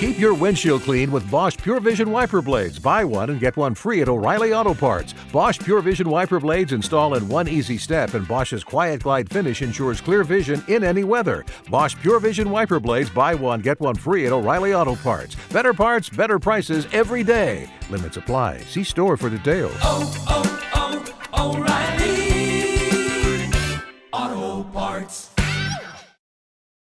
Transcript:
Keep your windshield clean with Bosch Pure Vision wiper blades. Buy one and get one free at O'Reilly Auto Parts. Bosch Pure Vision wiper blades install in one easy step, and Bosch's Quiet Glide finish ensures clear vision in any weather. Bosch Pure Vision wiper blades. Buy one, get one free at O'Reilly Auto Parts. Better parts, better prices every day. Limits apply. See store for details. O'Reilly.